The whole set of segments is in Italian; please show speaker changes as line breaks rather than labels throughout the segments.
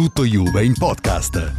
Tutto Juve in podcast.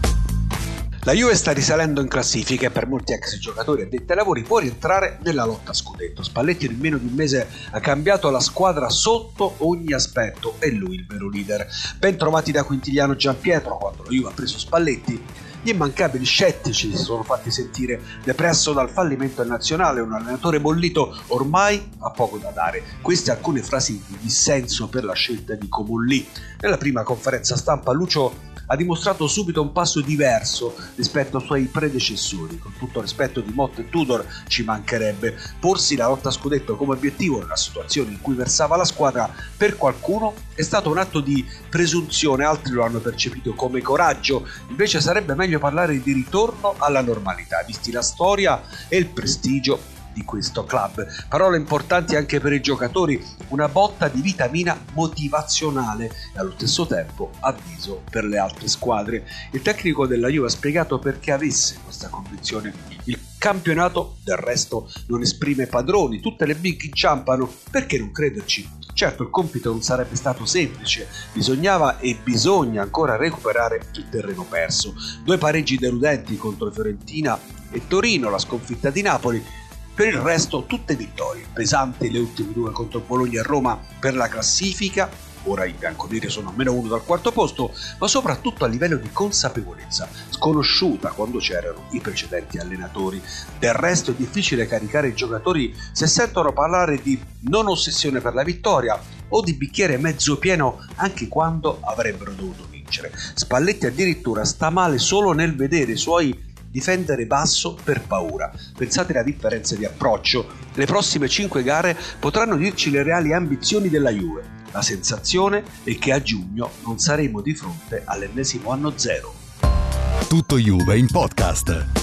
La Juve sta risalendo in classifica e per molti ex giocatori addetti ai lavori può rientrare nella lotta a scudetto. Spalletti in meno di un mese ha cambiato la squadra sotto ogni aspetto, è lui il vero leader. Ben trovati da Quintiliano Gianpietro. Quando la Juve ha preso Spalletti, gli immancabili scettici si sono fatti sentire, depresso dal fallimento del nazionale, un allenatore bollito ormai ha poco da dare. Queste alcune frasi di dissenso per la scelta di Comolli. Nella prima conferenza stampa Lucio ha dimostrato subito un passo diverso rispetto ai suoi predecessori. Con tutto il rispetto di Motta e Tudor, ci mancherebbe. Porsi la lotta a scudetto come obiettivo nella situazione in cui versava la squadra per qualcuno è stato un atto di presunzione, altri lo hanno percepito come coraggio. Invece sarebbe meglio parlare di ritorno alla normalità, visti la storia e il prestigio di questo club. Parole importanti anche per i giocatori, una botta di vitamina motivazionale e allo stesso tempo avviso per le altre squadre. Il tecnico della Juve ha spiegato perché avesse questa convinzione. Il campionato del resto non esprime padroni, tutte le big inciampano, perché non crederci? Certo, il compito non sarebbe stato semplice, bisognava e bisogna ancora recuperare il terreno perso. 2 pareggi deludenti contro Fiorentina e Torino, la sconfitta di Napoli. Per il resto tutte vittorie, pesanti le ultime 2 contro Bologna e Roma per la classifica. Ora i bianconeri sono a -1 dal quarto posto, ma soprattutto a livello di consapevolezza, sconosciuta quando c'erano i precedenti allenatori. Del resto è difficile caricare i giocatori se sentono parlare di non ossessione per la vittoria o di bicchiere mezzo pieno anche quando avrebbero dovuto vincere. Spalletti addirittura sta male solo nel vedere i suoi difendere basso per paura. Pensate alla differenza di approccio. Le prossime 5 gare potranno dirci le reali ambizioni della Juve. La sensazione è che a giugno non saremo di fronte all'ennesimo anno zero.
Tutto Juve in podcast.